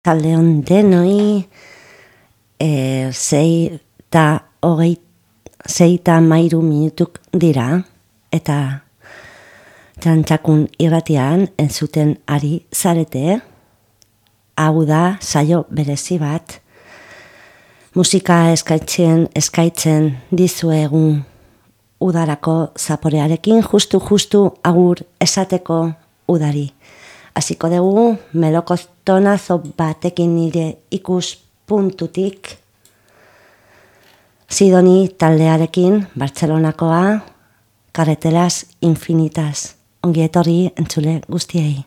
Taldeon denoi, 6:13 minutuk dira, eta txantxakun irratian entzuten ari zarete. Hau da saio berezi bat, musika eskaitzen dizuegun udarako zaporearekin, justu agur esateko udari. Hasiko dugu melokotonazo batekin nire ikuspuntutik, Sidoni taldearekin, Bartzelonakoa, Carreteras Infinitas. Ongi etorri entzule guztiei.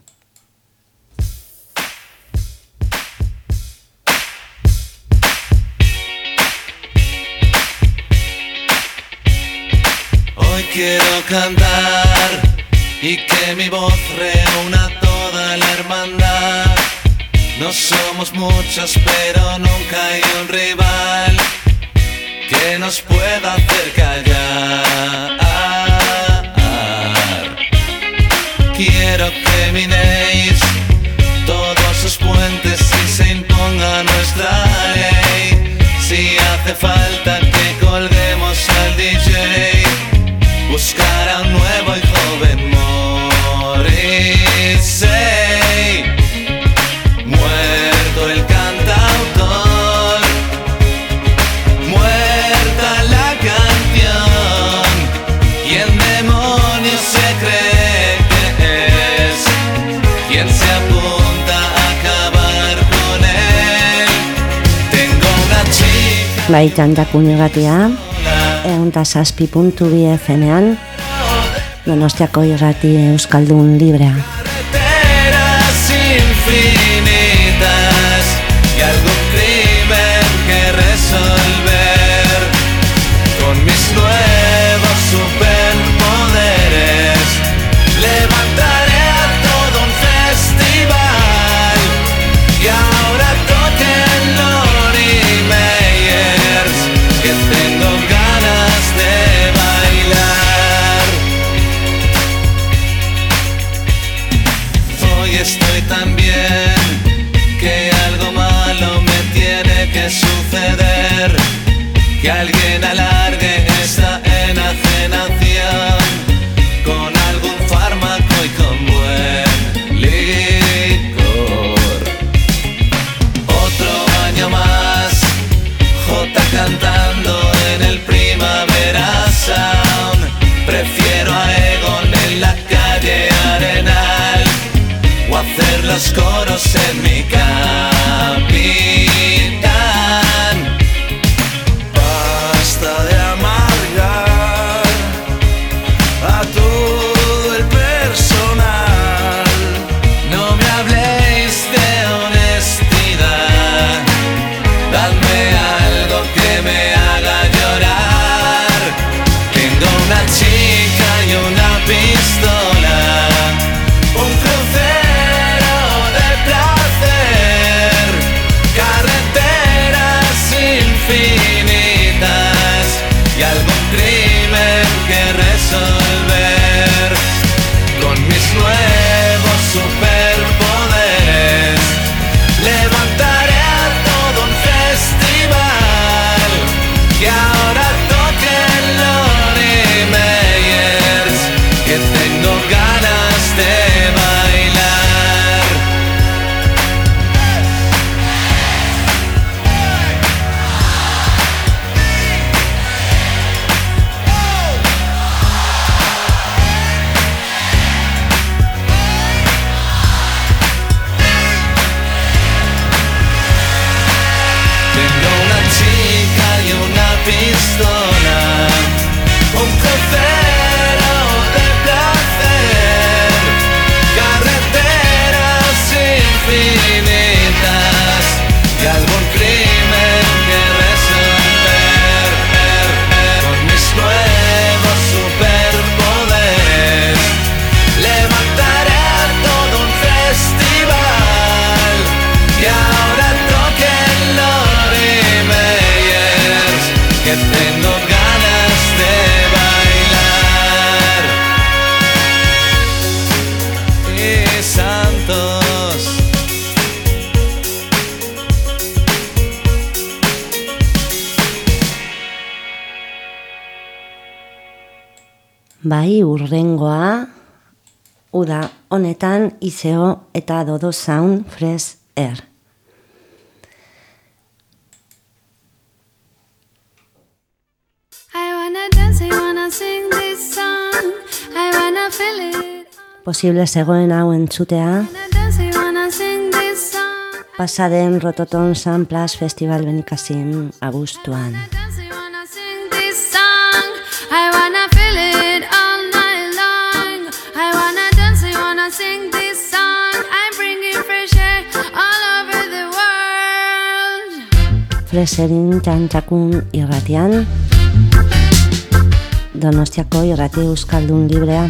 Hoy quiero cantar y que mi voz reúna toda la hermandad. No somos muchos, pero nunca hay un rival que nos pueda hacer callar. Quiero que minéis todos sus puentes y se imponga nuestra ley. Si hace falta que colguemos al DJ, buscar a un nuevo y joven Morrissey. Muerto el cantautor, muerta la canción. ¿Quién demonios se cree que es? ¿Quién se apunta a acabar con él? Tengo una chica. Bai, txantxakun irratia, 107.2 FM-ean, Donostiako irrati euskaldun librea. Carreteras infinitas y algún crimen que resolver. Con mis nuevos superpoderes levantaré a todo un festival. Y ahora toquen Lori Meyers, que tengo ganas de bailar. Hoy estoy tan bien que algo malo me tiene que suceder, que alguien alargue esta enajenación con algún fármaco y con buen licor. Otro año más, J cantando en el Primavera Sound. Prefiero a Egon en la calle Arenal o hacer los coros en mi Capitán. Basta Bai, urrengoa, uda honetan Izeo eta Dodo Sound Fresh Air. I wanna dance, I wanna sing this song, I wanna feel it. Posible zegoen hau entzutea, I wanna dance, I wanna sing this song. pasaden Rototon Sun Plus Festival Benikazin abuztuan. I wanna dance, I wanna sing this song, I wanna feel it all night long. I wanna dance, I wanna sing this song, I'm bringing fresh air all over the world. Freserin txantxakun irratian, Donostiako irrati euskaldun librea.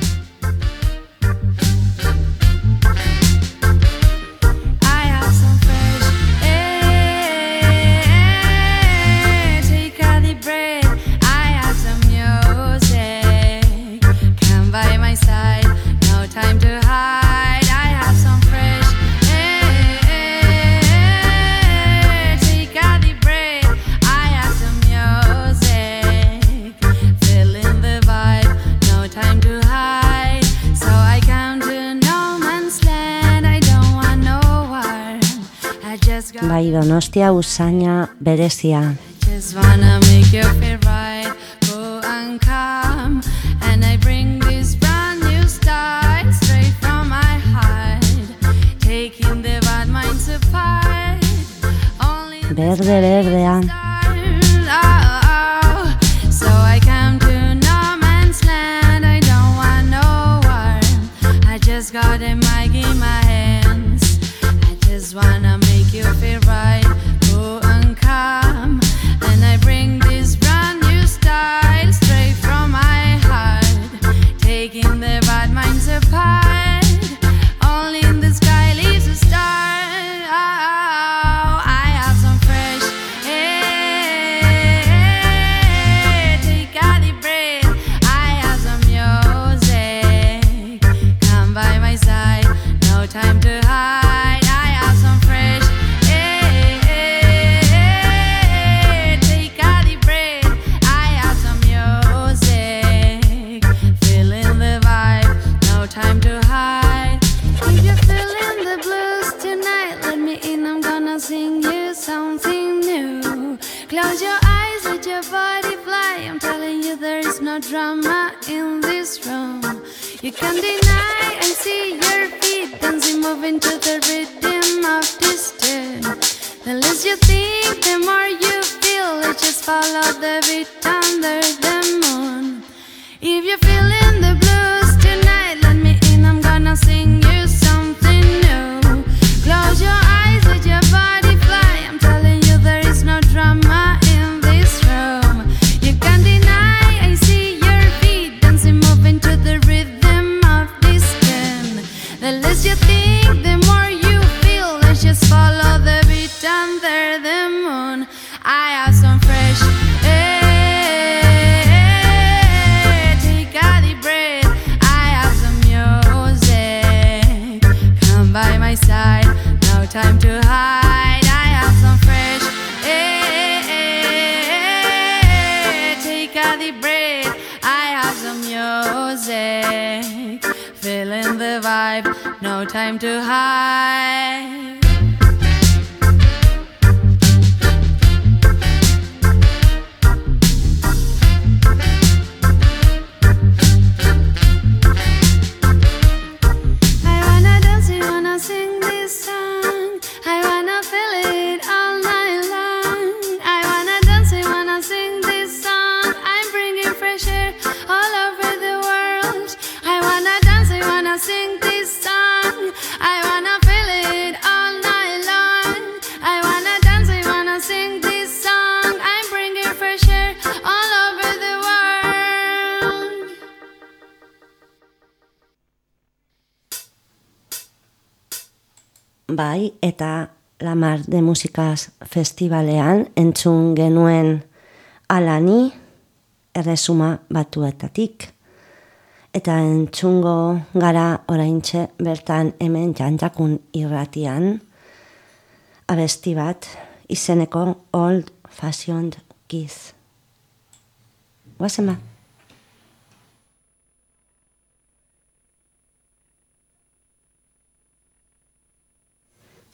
I have some fresh air, take a deep breath. I have some music, come by my side, no time to hide. I have some fresh air, take a deep breath. I have some music, feeling the vibe, no time to hide. So I come to no man's land, I don't want no war. I just got Bai, Donostia usaina berezia. just wanna make you feel right, cool and calm. And I bring this brand new style straight from my heart, taking the bad minds apart. Only the Berde berdea. so I come to no man's land, I don't want no war. I just got a mic in my hands, I just wanna make you feel right, cool and calm. And I bring this brand new style straight from my heart, taking the bad minds apart. Only in the sky leaves a star. I have some fresh air, take a deep breath. I have some music, come by my side, no time to hide. I have some fresh air, take a deep breath. I have some music, feeling the vibe, no time to hide. If you're feeling the blues tonight, let me in, I'm gonna sing you something new. Close your eyes, let your body fly, I'm telling you there is no drama in this room. You can't deny, I see your feet dancing, moving to the rhythm of this tune. The less you think, the more you feel, let's just follow the beat under the moon. If you're feeling the blues tonight, let me in, I'm gonna sing you something new. Close your eyes, let your body fly, I'm telling you there is no drama in this room. You can't deny, I see your feet dancing, moving to the rhythm of this tune. The less you think, the more you feel, let's just follow the beat under the moon. I have some fresh air, take a deep breath. I have some music, come by my side, no time to hide. I have some fresh air, take a deep breath. I have some music, feeling the vibe, no time to hide. I wanna dance, I wanna sing this song, I wanna feel it all night long. I wanna dance, I wanna sing this song, I'm bringing fresh air all over the world. I wanna dance, I wanna sing this song, I wanna feel it all night long. I wanna dance, I wanna sing this song, I'm bringing fresh air all over the world. Bai, eta Lamar de Musikaz Festivalean entzun genuen Alani erresuma batuetatik. Eta entzungo gara oraintxe bertan hemen Txantxakun irratian abesti bat izeneko Old Fashioned Kiss. Guazen ba?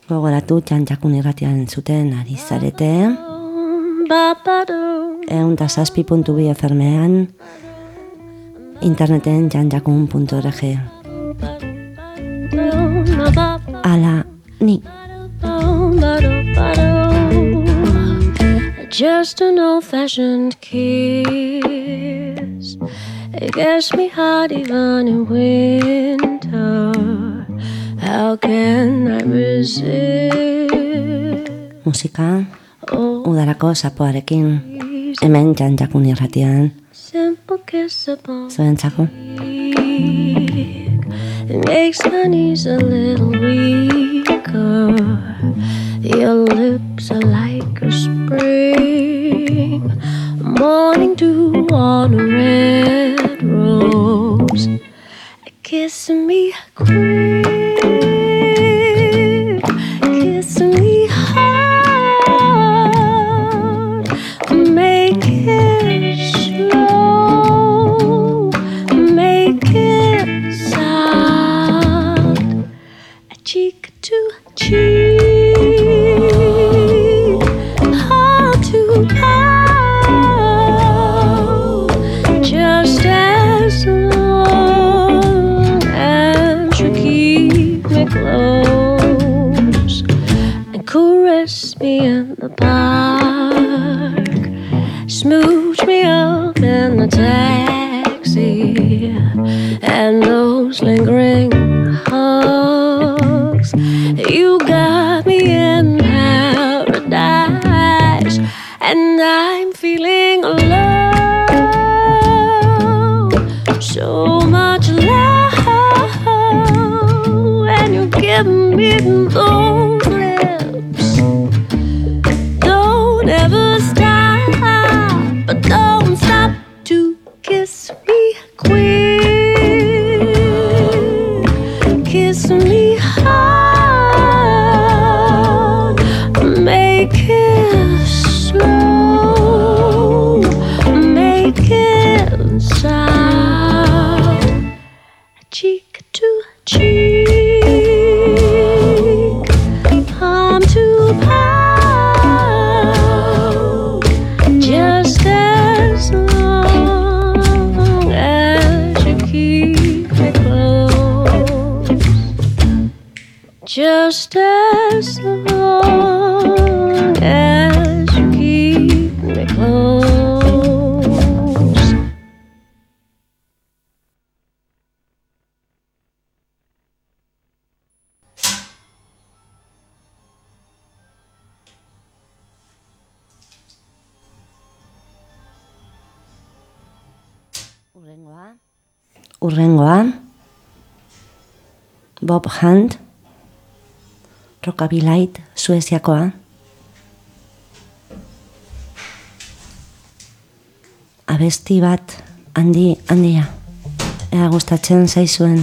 Gogoratu Jan-Jakun irratian zuten ari zarete. 107.2 FM-ean, interneten janjakun.org. Ala, ni. Just an old-fashioned kiss. It gets me hot even in winter. How can I resist? Musika, udarako sapoarekin, hemen Jan-Jakun irratian. Zuentzako. It makes my knees a little weaker. Your lips are like a spring, morning dew on a red rose, kissing me quick, kissing me hard, make it slow, make it sound, cheek to cheek. Just as long as you keep me close and caress me in the park, smooch me up in the taxi, and those lingering hugs. You got me in paradise, and I'm feeling alive. So much love, and you give me those lips. Don't ever stop, but don't stop to kiss me quick, kiss me hard, make it slow, make it sound, cheek to cheek, palm to palm, just as long as you keep me close, just as long as you keep me close. Urrengoa, Bob Hunt, Rockabilly Sueziakoa. Abesti bat handia, ea gustatzen zaizuen.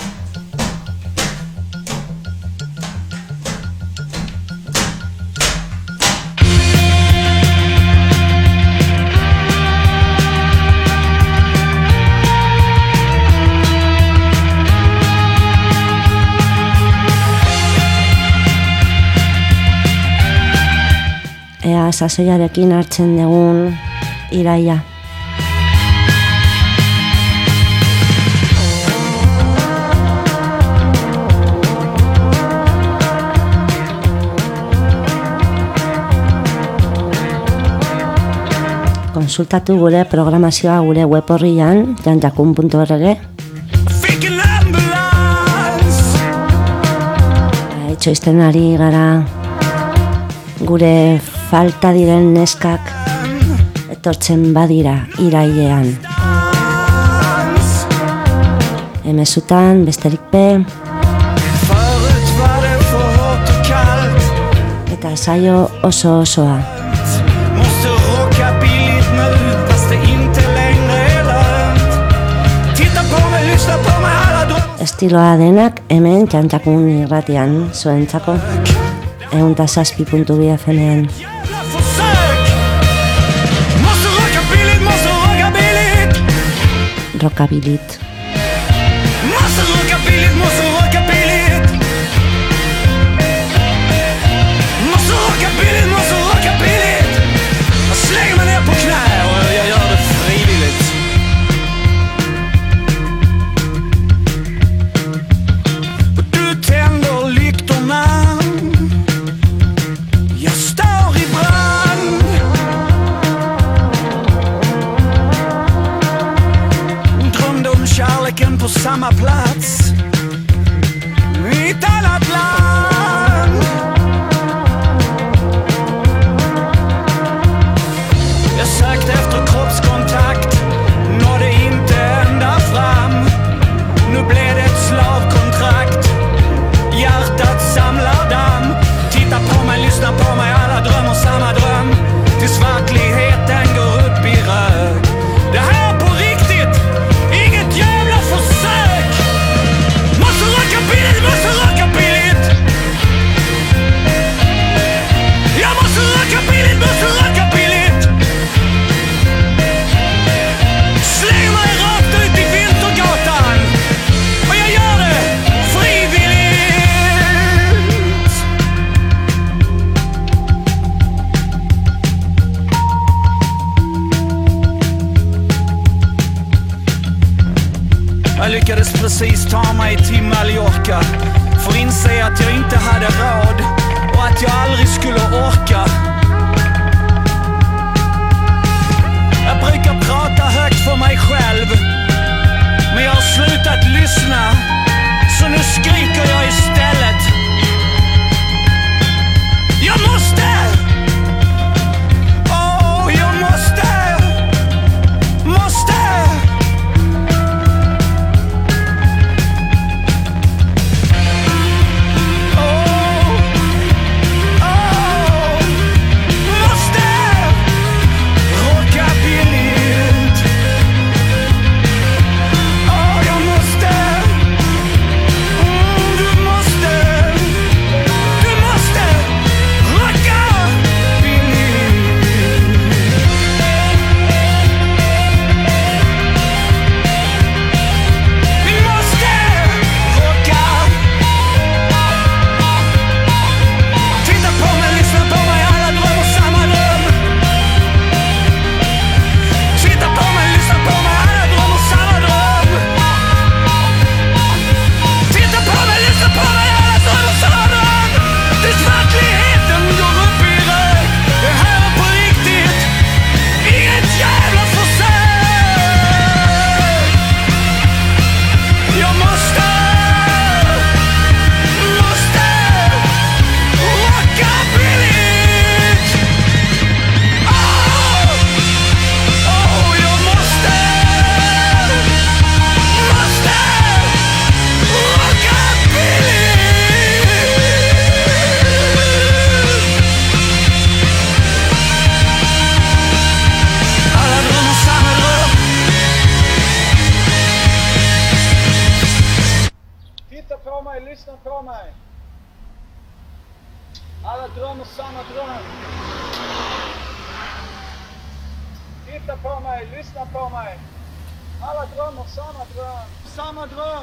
Ea sasoiarekin hartzen dugun iraia. Konsultatu gure programazioa gure web horrian, janjakun.org. Itxoizten ari gara gure falta diren neskak etortzen badira irailean. Emezutan, besterik be. Eta saio osoa. Estiloa denak hemen Jan-Jakun irratian zuentzako. 107.2 FM-ean. Rockabilly. samma plats i ett annat land. Jag sökte efter kroppskontakt, nådde inte ända fram. Nu blev det ett slavkontrakt, hjärtat samlar damm. Titta på mig, lyssna på mig, alla drömmer samma dröm. Tills verkligheten går upp i rök. Det här är på riktigt, inget jävla försök. Måste röka billigt, måste röka billigt. Jag måste röka billigt, måste röka billigt. Släng mig rakt ut i Vintergatan. Och jag gör det frivilligt. Jag lyckades precis ta mig till Mallorca, för inse att jag inte hade råd och att jag aldrig skulle orka. Jag brukar prata högt för mig själv, men jag har slutat lyssna, så nu skriker jag istället. Jag måste! Åh, jag måste! Måste! Lyssna på mig. Alla drömmer samma dröm. Titta på mig, lyssna på mig. Alla drömmer samma dröm. Samma dröm.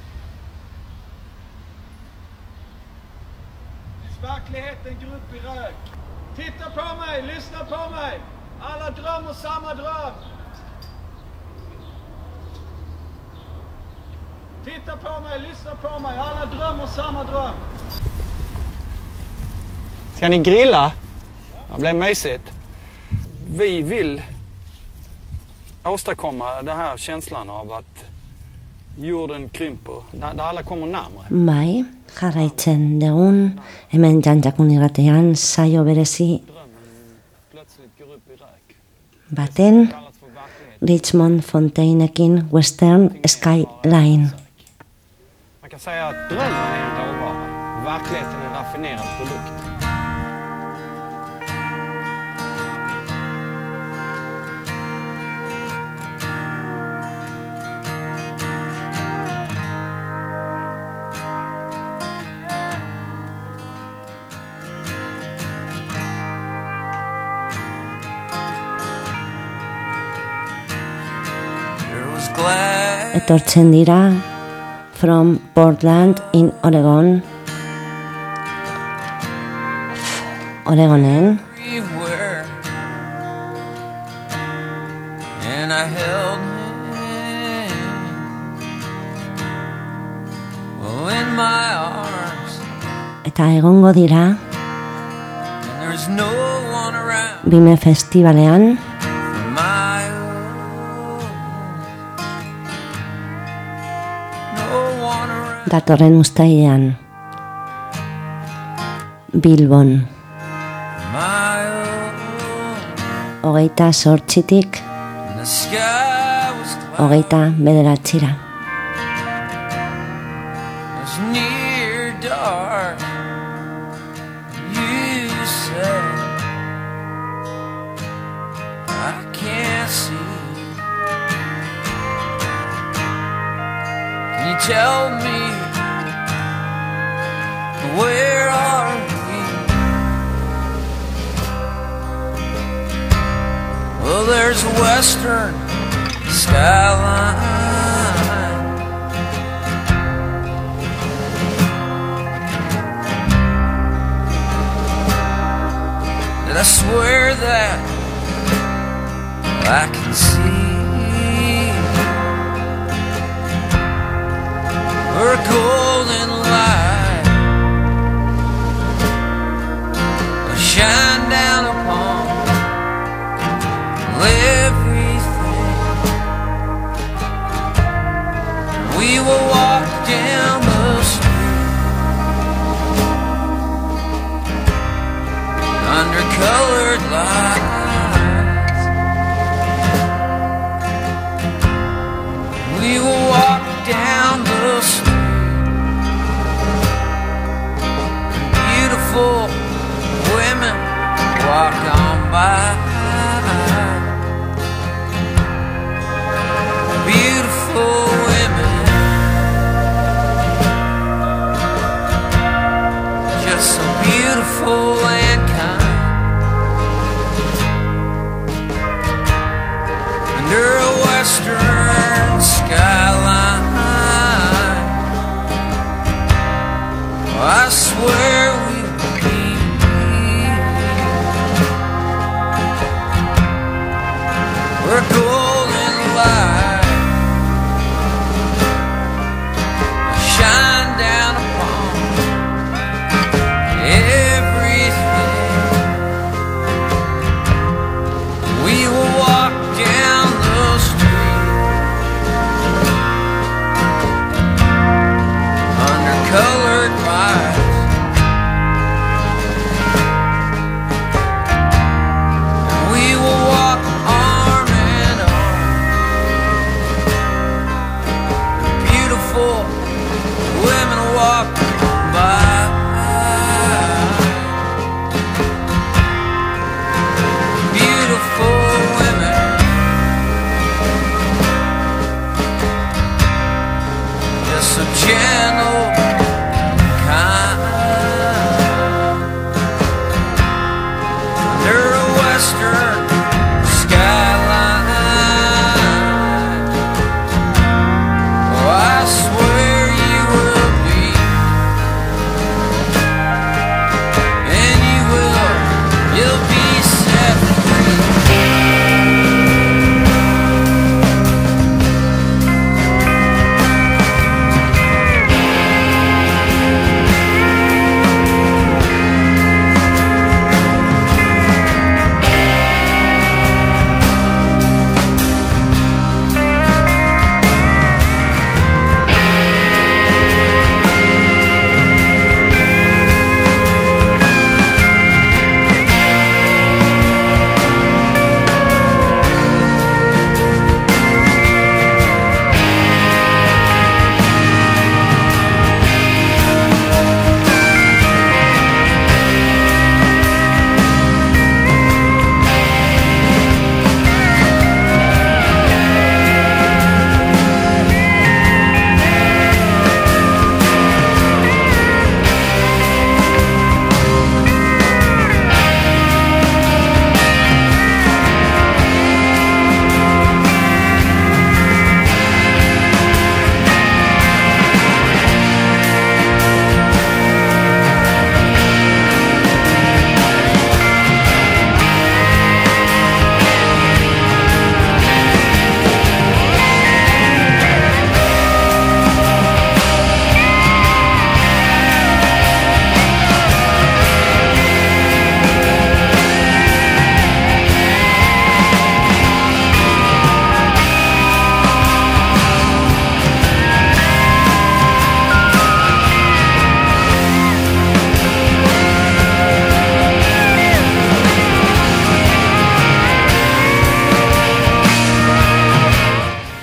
Tills verkligheten går upp i rök. Titta på mig, lyssna på mig. Alla drömmer samma dröm. Titta på mig, lyssna på mig. Alla drömmer samma dröm. Ska ni grilla? Det blir mysigt. Vi vill åstadkomma den här känslan av att jorden krymper, där alla kommer närmare. Bai, jarraitzen dugun, hemen Jantzakun irratean saio berezi baten Richmond Fontainekin Western Skyline. Man kan säga att drömmen är en råvara, verkligheten är en raffinerad produkt. Etortzen dira from Portland in Oregon. Oregonen. Eta egongo dira Bime Festivalean. datorren uztailean Bilbon 28tik 29. Tell me, where are we? Well, there's a western skyline that I swear that I can see. Or a golden light will shine down upon everything. We will walk down the street under colored lights. We will walk down the street. Beautiful women walk on by. Beautiful women, just so beautiful and kind. Under a western skyline, I swear we'll be. We're golden light shine down upon everything. We will walk down the street under colored lights. We will walk arm in arm. Beautiful women walk by. Beautiful women, just so gentle, kind. Under a western skyline, oh, I swear you will be, and you'll be set free.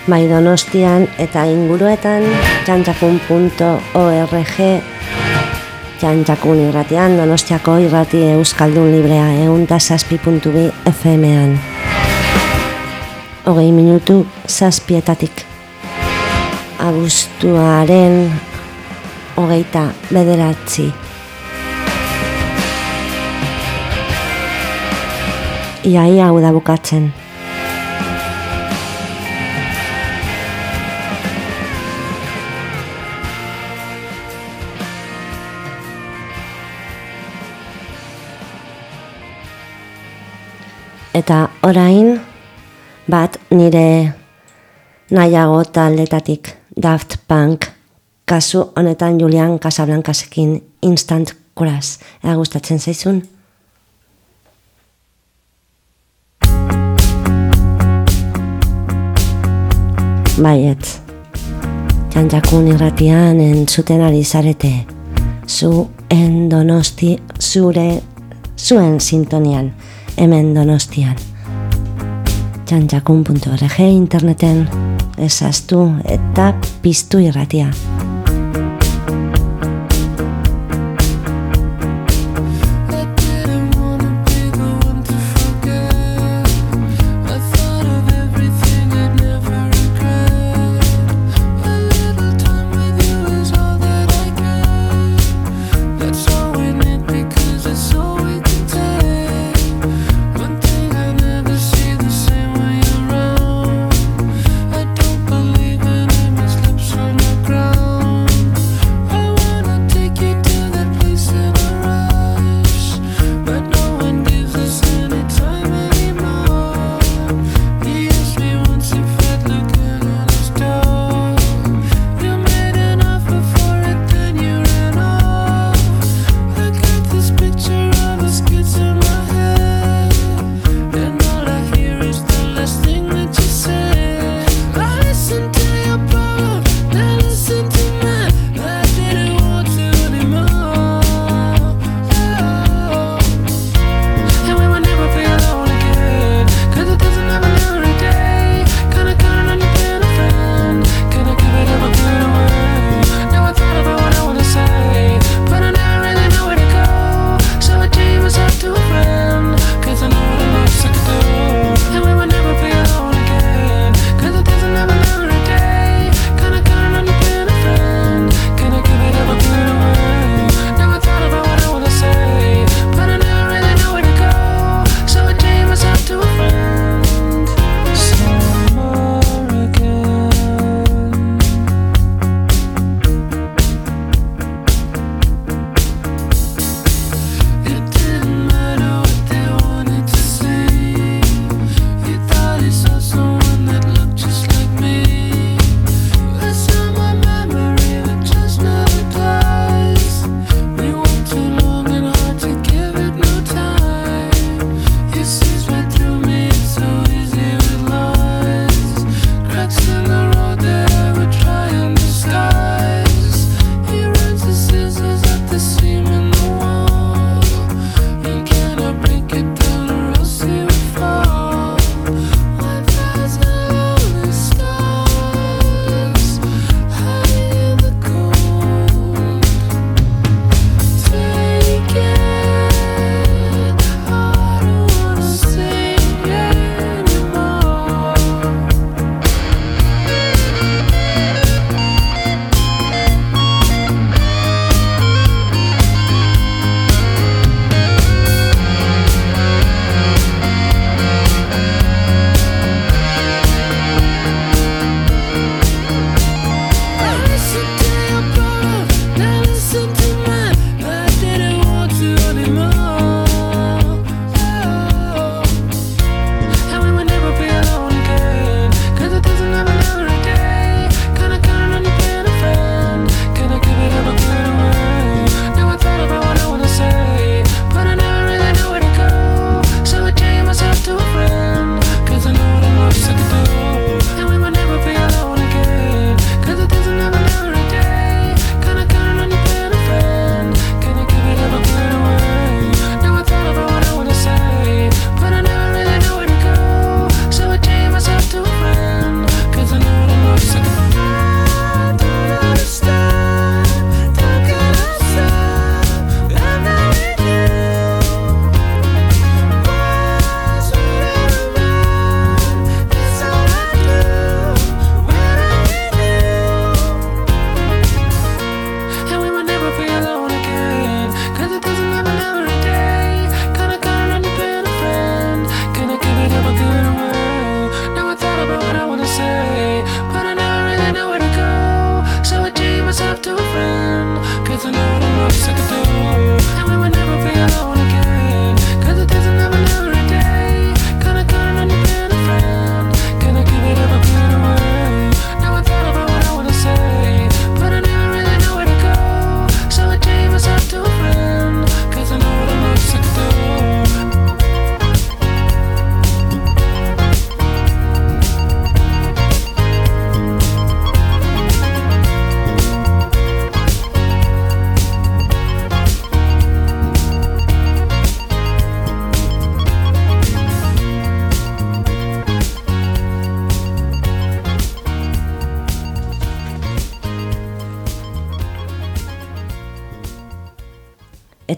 bai Donostian eta inguruetan, txantxakun.org, Txantxakun irratian, Donostiako irrati euskaldun librea 107.2 FM-an. 20 minutu 7:00 abuztuaren 29. Iaia hau da bukatzen. Eta orain bat nire nahiago taldetatik Daft Punk, kasu honetan Julian Casablancasekin Instant Crush. Ea gustatzen zaizun? Baiet, Txantxakun irratian entzuten ari zarete, zuen Donosti, zuen sintonian, hemen Donostian. Txantxakun.org interneten ezaztu eta piztu irratia. Ground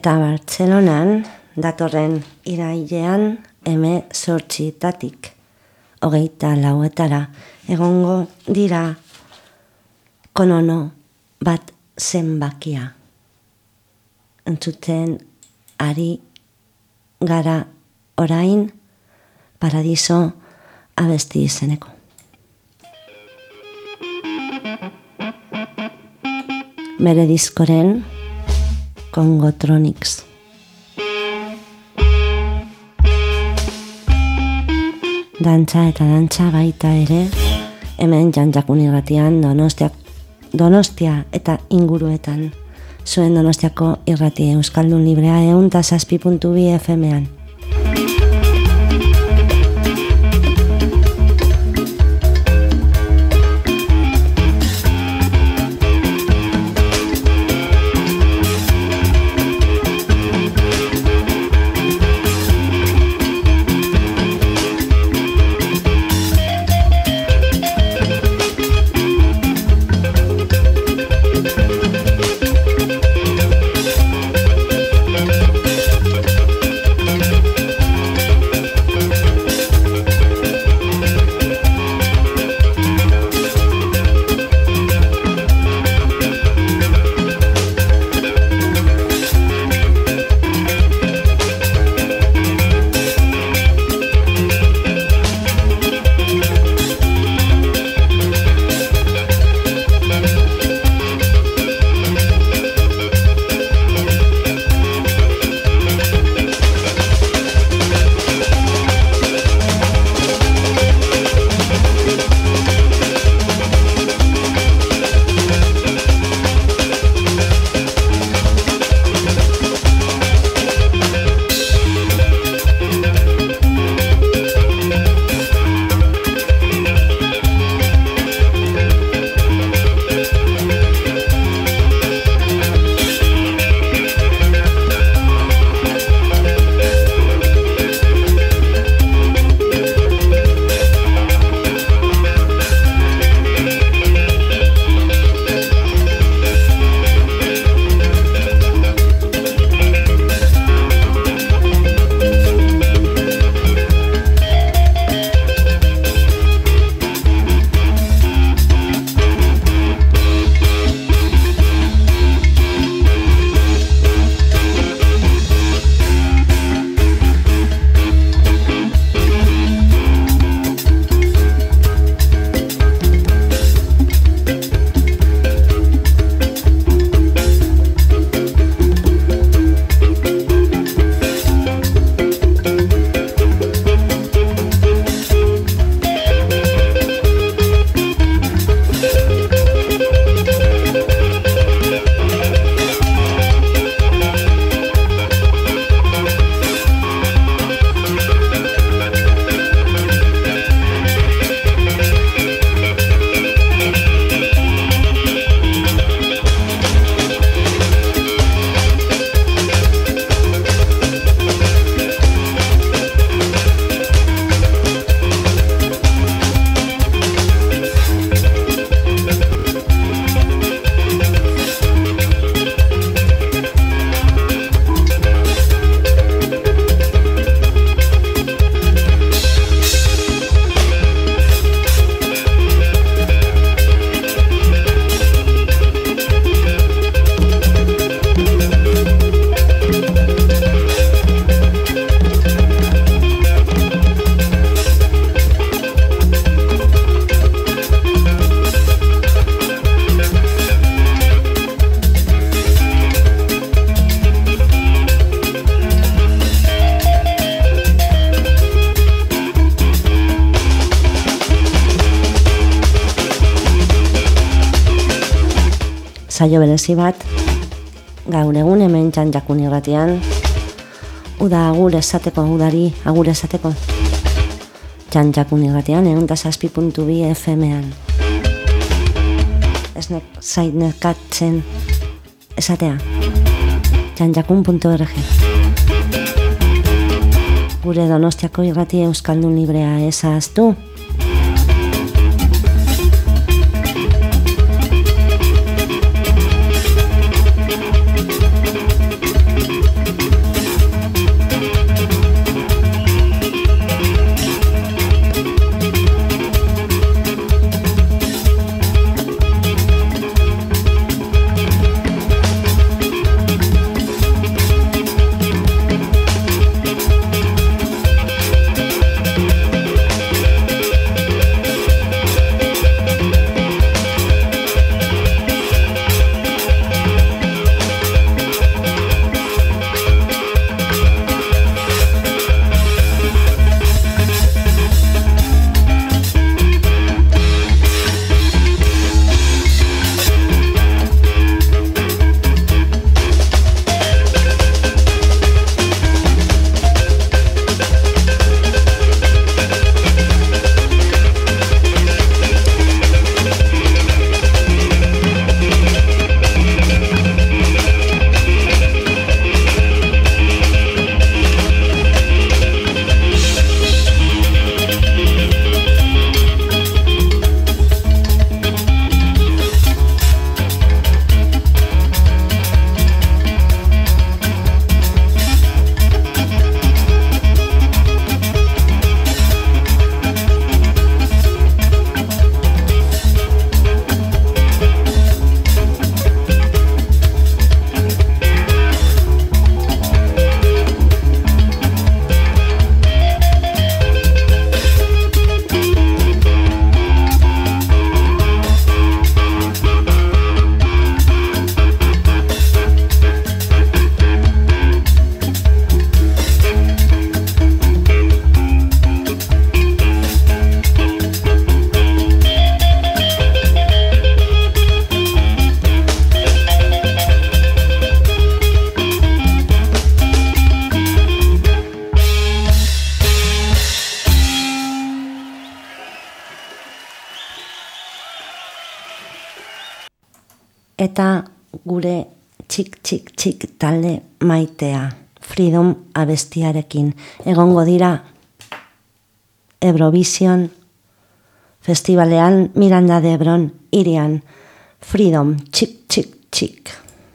Eta Bartzelonan datorren irailean 18-tatik 24 egongo dira konono bat zenbakia. Entzuten ari gara orain Paradiso abesti izeneko. Bere diskoren Congotronics. Dantza eta dantza baita ere, hemen Jan-Jakun irratian Donostia eta inguruetan. Zuen Donostiako irrati Euskaldun Librea 107.2 FM-an. saio berezi bat gaur egun hemen Jan-Jakun irratian uda agur esateko, udari agur esateko Jan-Jakun irratian 107.2 FM-an esnek zainekatzen esatea janjakun.org gure Donostiako irrati Euskaldun Librea ezaztu. eta gure txik talde maitea. Freedom abestiarekin. Egongo dira Eurovision Festivalean Miranda de Ebron irian. Freedom, txik.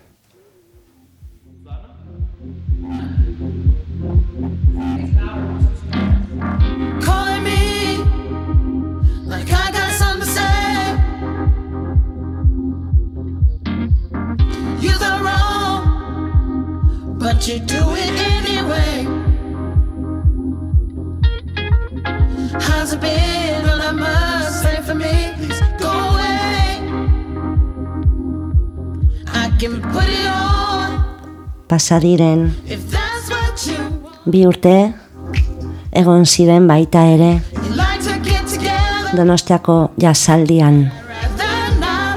Calling me like I got something to say. You the wrong, but you do it anyway. How's it been? Well, I must say for me, please go away. I can put it on Pasadiren if that's what you want. bi urte egon ziren baita ere You like to get together, Donostiako jasaldian rather not.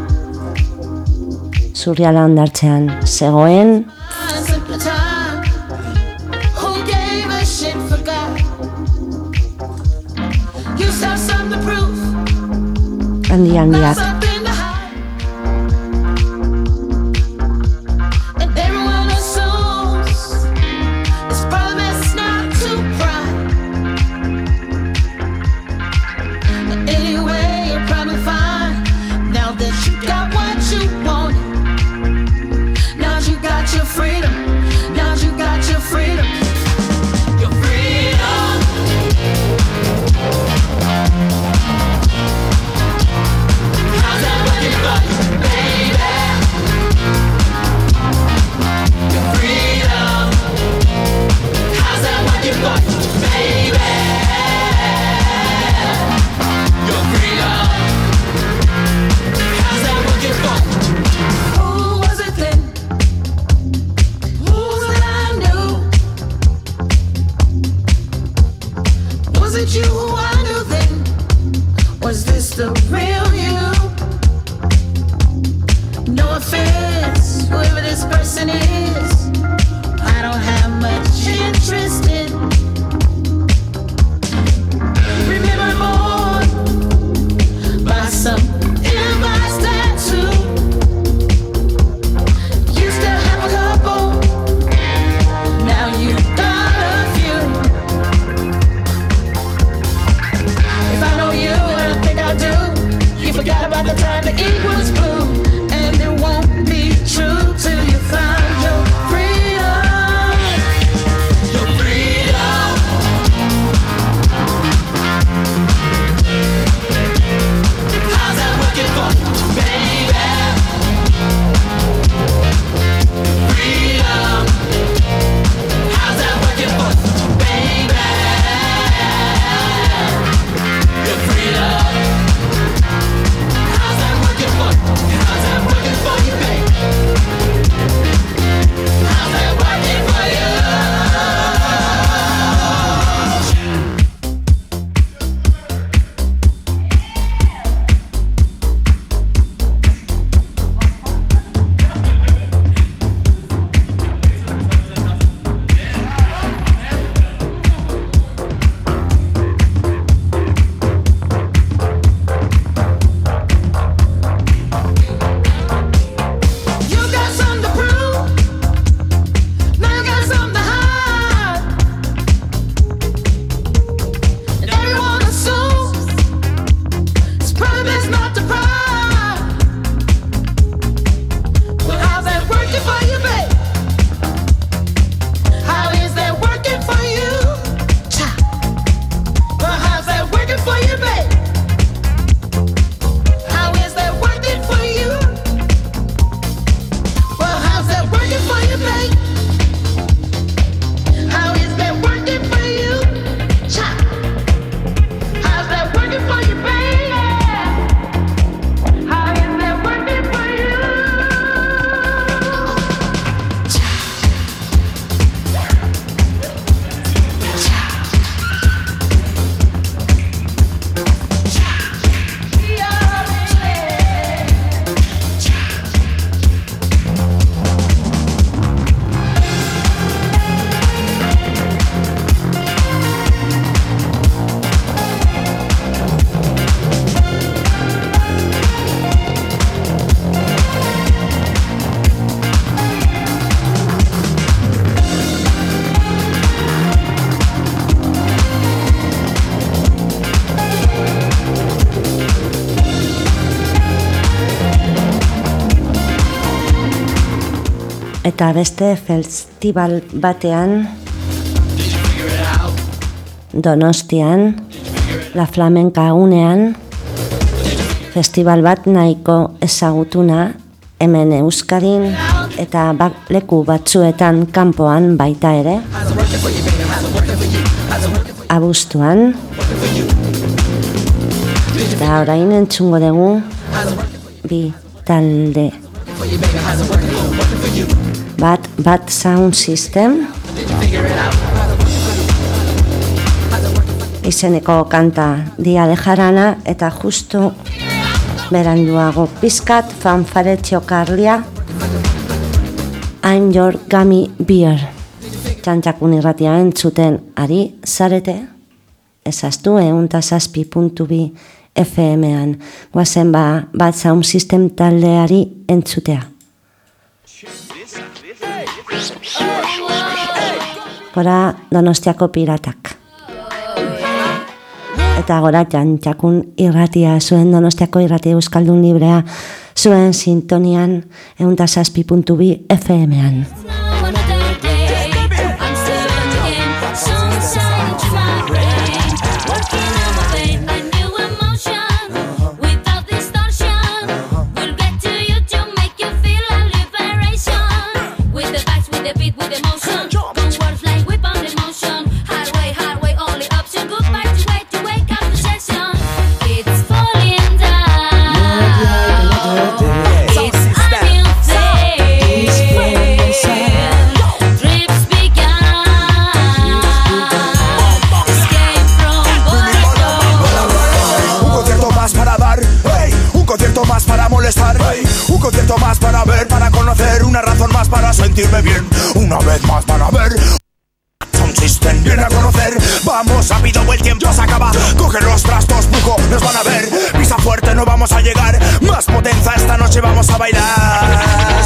Zurriala hondartzean zegoen A simpler time. Who gave a shit for God? You have something to prove, not handiak. something to hide. And everyone assumes it's probably best not to cry. But anyway, you're probably fine now that you got what you wanted. Now you got your freedom. Now you got your freedom. Your freedom. How's that working for you, baby? Your freedom. How's that working for you, baby? Your freedom. How's that working for you? Who was it then? Who was it I knew? Was it you who I knew then? Was this the real you? No offense, whoever this person is, I don't have much interest in. Remember more by some ill-advised tattoo. Used to have a couple, now you got a few. If I know you, and I think I do, you forgot about the time the ink was blue, and it won't be true till you find your freedom. Your freedom. eta beste festival batean Donostian, La Flamenca unean, festival bat nahiko ezagutuna hemen Euskadin eta leku batzuetan kanpoan baita ere. Abuztuan. Eta orain entzungo dugu bi talde. Bat Sound System izeneko kanta Dia de Jarana eta justu beranduago pizkat fanfare txokarlia I'm Your Gummy Bear. Txantxakun irratia entzuten ari zarete, ezaztu 107.2 FM-an, guazen Bat Sound System taldeari entzutea. Gora Donostiako piratak. Eta gora txantxakun irratia, zuen Donostiako irratia Euskaldun Librea, zuen sintonian 107.2 FM-an. Un concierto más para ver, para conocer, una razón más para sentirme bien, una vez más para ver. Sound System viene a conocer, vamos rápido, el tiempo se acaba. Coge los trastos, bujo, nos van a ver. Pisa fuerte, no vamos a llegar. Más potencia, esta noche vamos a bailar.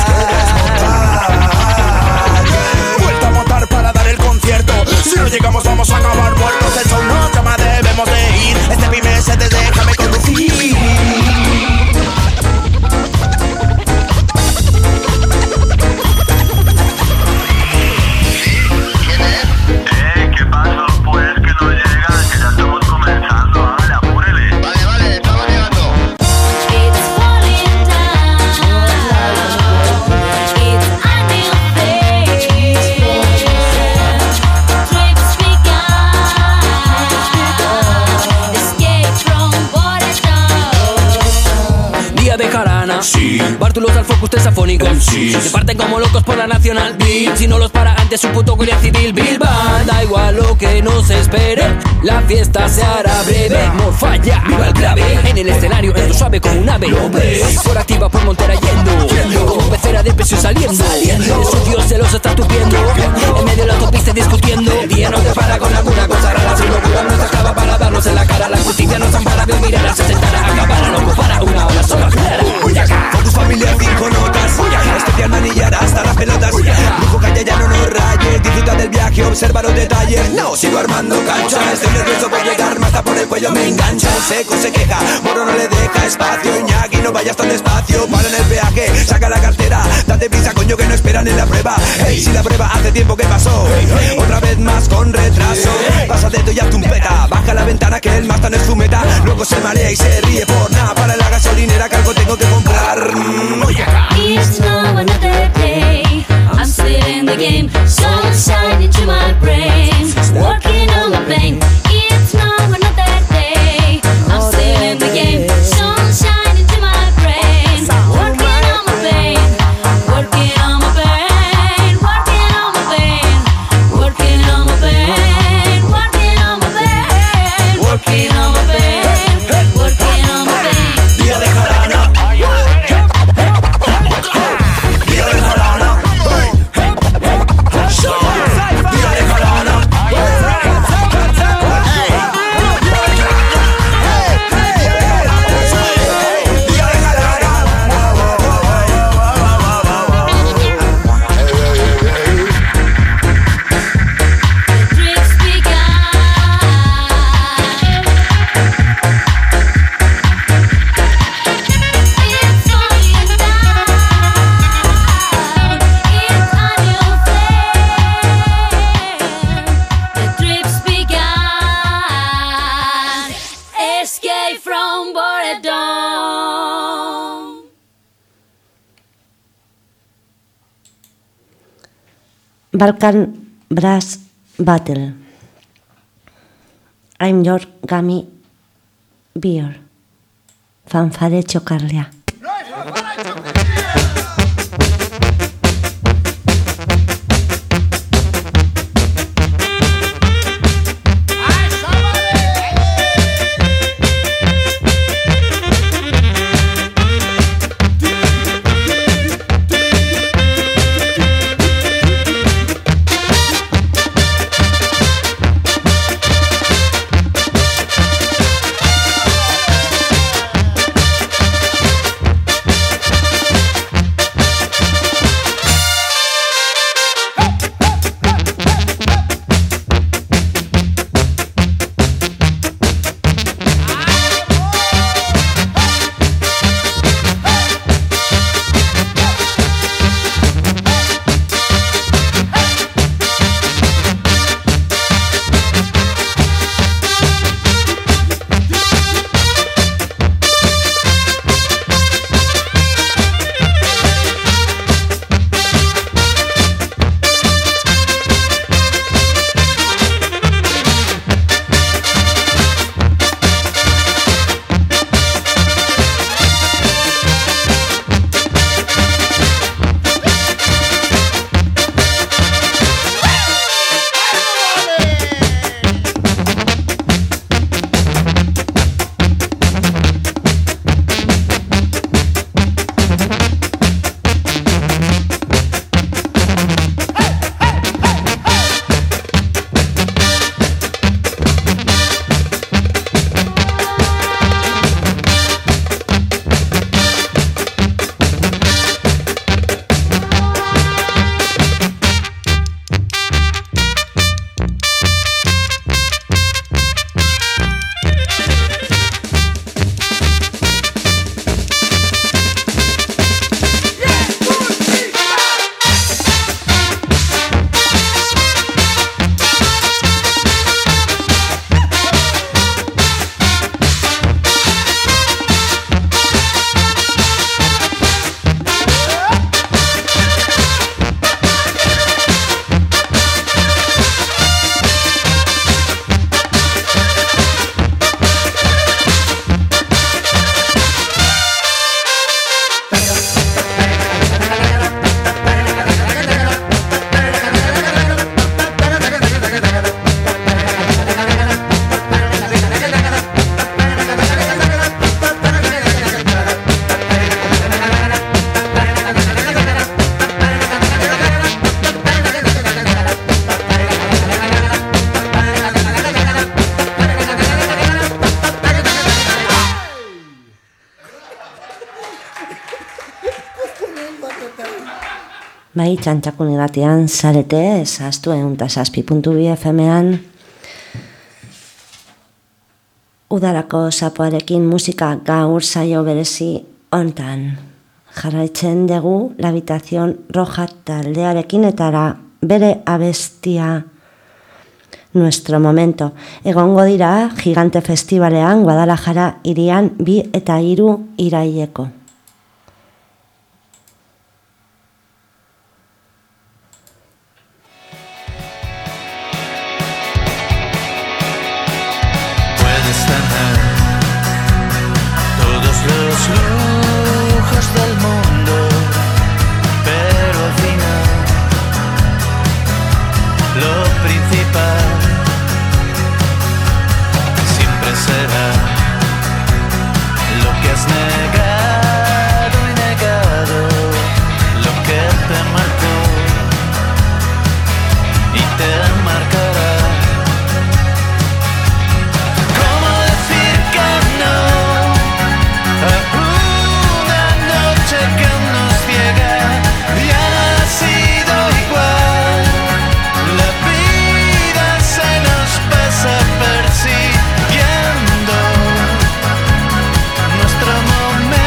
Vuelta a montar para dar el concierto. Si no llegamos vamos a acabar muertos. El show no llama, debemos de ir. Este primer set es déjame conducir. Sí. Bártulos al focus tesafónico se parten como locos por la Nacional Beat. Si no los para antes su puto guardia civil Bilbao. Da igual lo que nos espere, la fiesta se hará breve. Morfalla, viva el clave. En el escenario entro suave como un ave. Por activa por Montera yendo, como pecera de presión saliendo. El sucio se los está tupiendo, en medio de la autopista discutiendo. El día no te para con alguna cosa rara. Si locura no se acaba para darnos en la cara. La justicia nos ampara, veo mirar a 60 acabar. No para una hora sola clara. Con tu familia 5 notas, especial manillar hasta las pelotas. Dijo que ya no nos rayes, disfruta del viaje, observa los detalles. No, sigo armando cancha, estoy nervioso por llegar, mata por el cuello me engancha. El seco se queja, Moro no le deja espacio. Iñaki, no vayas tan despacio, para en el peaje, saca la cartera. Date prisa, coño, que no esperan en la prueba. Hey, si la prueba hace tiempo que pasó, otra vez más con retraso. Pásate tú y hazte un peta, baja la ventana que el Mazda no es su meta. Luego se marea y se ríe por nada, para la gasolinera que algo tengo que comprar. It's now another day. I'm still in the game. Sunshine into my brain. Working on my pain. It's now another day. I'm still in the game. Sunshine into my brain. Working on my pain. Working on my pain. Working on my pain. Working on my pain. Working on my pain. Working on my pain. Working on my pain. Día de jarana. Día de jarana. Día de jarana. Balkan Brass Battle. I'm your gummy beer. Fanfare txokarlea. Bai, txantxakun irratian zarete, zaztu euntasazpi.bi FM-an. Udarako zapoarekin musika gaur saio berezi hontan. Jarraitzen dugu La Habitación Roja taldearekin eta bere abestia Nuestro Momento. Egongo dira Gigante Festivalean Guadalajara hirian 2 eta 3 iraileko. Nuestro momento.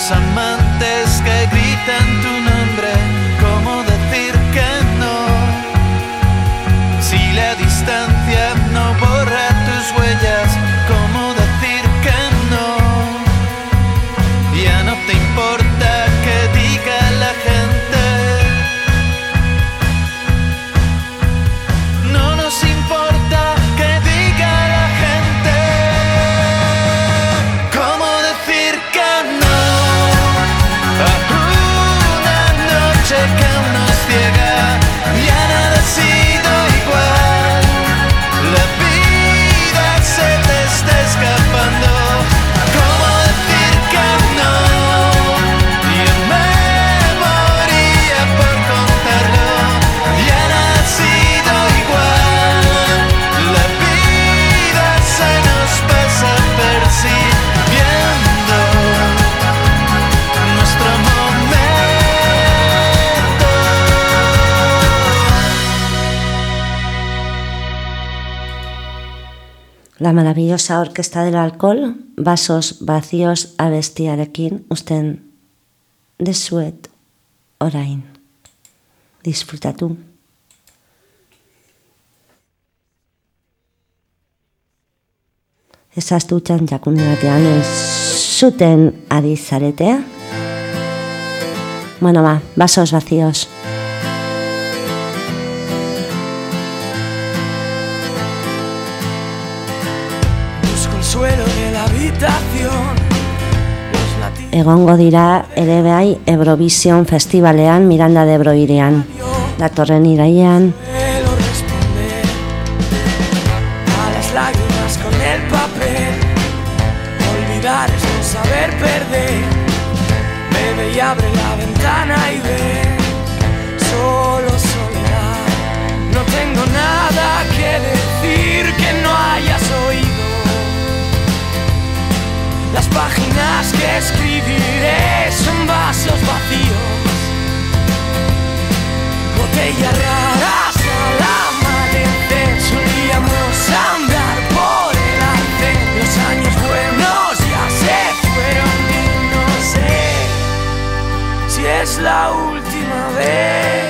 los amantes que gritan tu nombre, ¿cómo decir que no? Si la distancia no borra tus huellas, ¿cómo decir que no? Ya no te importa que diga la gente, no nos importa que diga la gente. ¿Cómo decir que no a una noche que aún nos ciega? Ya nada ha sido igual, la vida se te está escapando. ¿Cómo decir que no? Yo me moría por contarlo. Ya nada ha sido igual, la vida se nos pasa persiguiendo nuestro momento. La maravillosa orquesta del alcohol, vasos vacíos abestiarekin, usten dezuet orain. Disfrutatu. Ezaztu txantxakun batean zuten ari zarete. Bueno, va, vasos vacíos. Busco el suelo de la habitación. Los latidos Egongo dira ere bai Eurovision Festivalean Miranda de Ebro hirian. Datorren irailean suelo responder a las lágrimas con el papel. Olvidar es no saber perder. Bebe y abre la ventana y ve solo soledad. No tengo nada que decir que no hayas oído. Las páginas que escribiré son vasos vacíos, botellas raras al amanecer. Solíamos andar por el arcén. Los años buenos ya se fueron y no sé si es la última vez.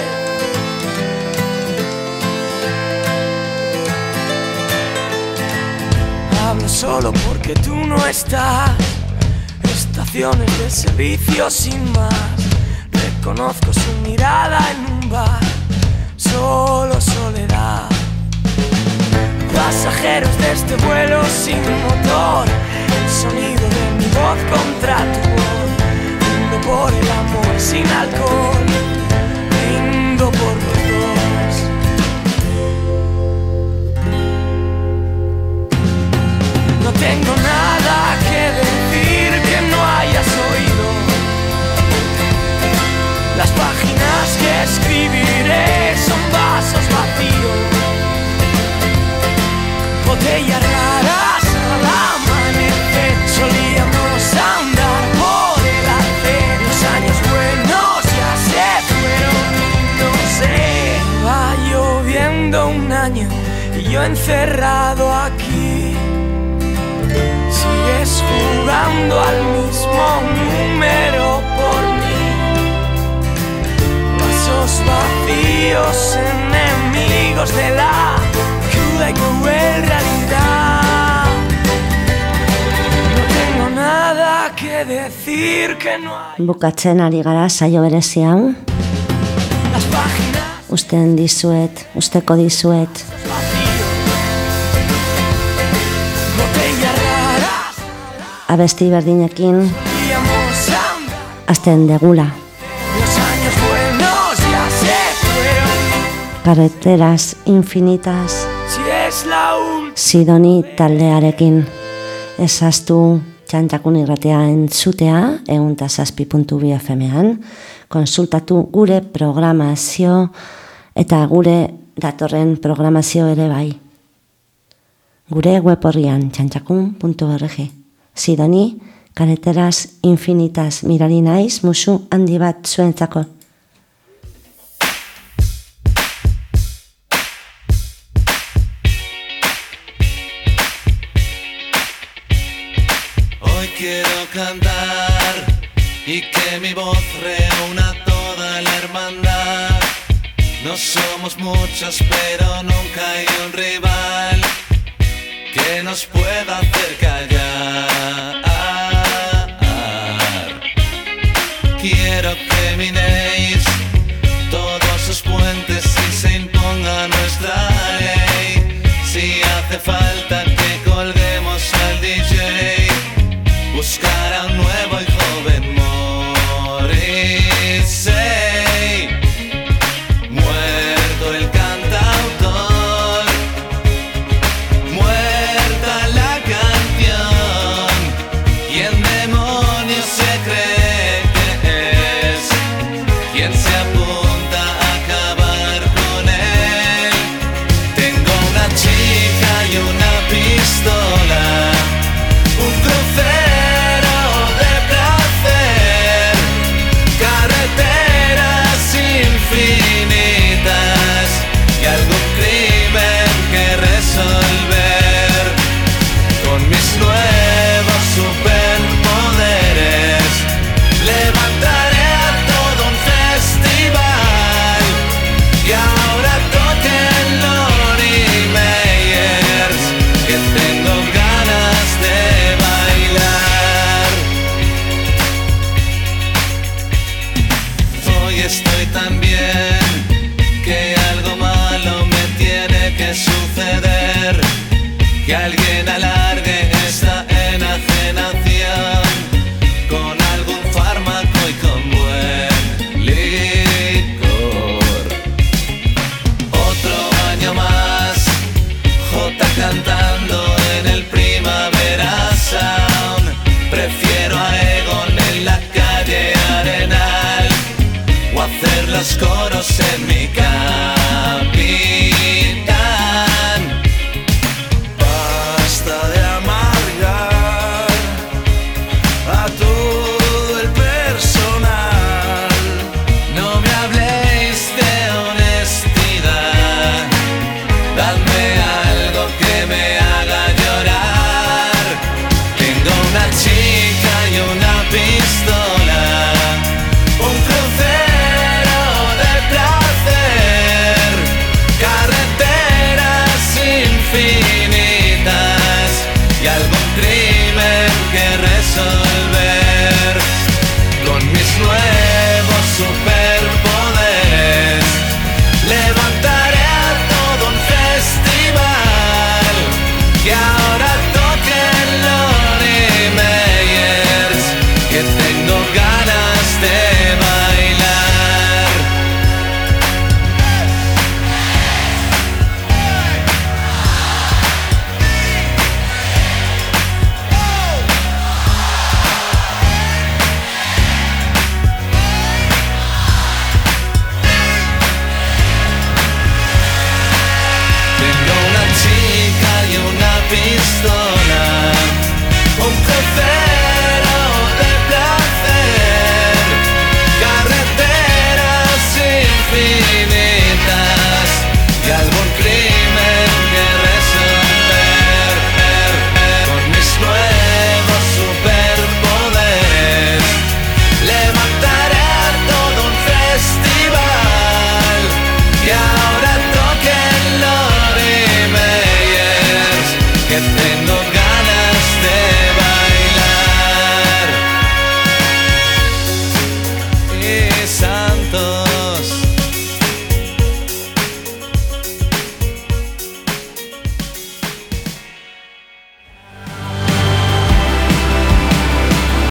Hablo solo porque tú no estás. Estaciones de servicio sin más. Reconozco su mirada en un bar. Solo soledad. Pasajeros de este vuelo sin motor. El sonido de mi voz contra tu voz. Brindo por el amor sin alcohol. Brindo por los dos. No tengo nada que decir que no hayas oído. Las páginas que escribiré son vasos vacíos, botellas raras al amanecer. Solíamos andar por el arcén. Los años buenos ya se fueron y no sé. Va lloviendo un año y yo encerrado aquí. Sigues jugando al mismo número por mí. Vasos vacíos, enemigos de la cruda y cruel realidad. No tengo nada que decir que no hay. bukatzen ari gara saio berezi hau. Las páginas Usteko dizuet. vacíos, botellas raras. Abesti berdinekin Solíamos andar. hasten degula. Los años buenos ya se fueron. Carreteras infinitas Si es la última. Sidoni taldearekin. Ezaztu txantxakun irratea entzutea 107.2 FM-an. Konsultatu gure programazio eta gure datorren programazio ere bai. Gure web horrian txantxakun.org. Sidoni, carreteras infinitas, mirari naiz, musu handi bat zuentzako. Hoy quiero cantar y que mi voz reúna toda la hermandad. No somos muchos, pero nunca hay un rival que nos pueda hacer callar. Quiero que minéis todos sus puentes y se imponga nuestra ley. Si hace falta que colguemos al DJ, buscar a un nuevo y joven Morrissey. Muerto el cantautor, muerta la canción, y en demonios se cree que es quien se apunta a acabar con él. Tengo una chica y una pistola, un crucero de placer, carreteras infinitas y algún crimen que resolver. Con mis nuevos superpoderes levantaré a todo un festival, y ahora toquen Lonnie Meyers, que tengo ganas de bailar. Hoy estoy tan bien que algo malo me tiene que suceder, que alguien alargue esta enajenación con algún fármaco y con buen licor. Otro año más, Jota cantando en el Primavera Sound. Prefiero a Egon en la calle Arenal, o hacer los coros en mi Capitán. Basta de amargar a todo el personal. No me habléis de honestidad, dadme algo que me haga llorar. Tengo una chica y una pistola, un crucero de placer, carreteras infinitas y algún crimen que resolver. Con mis nuevos superpoderes levantaré a todo un festival, que ahora toquen Lonnie Meyers, que tengo ganas de bailar. Tengo una chica y una pistola, un crucero de placer, carreteras infinitas y algún crimen que resolver. Con mis nuevos superpoderes levantaré a todo un festival, y ahora toquen Lonnie Meyers, que tengo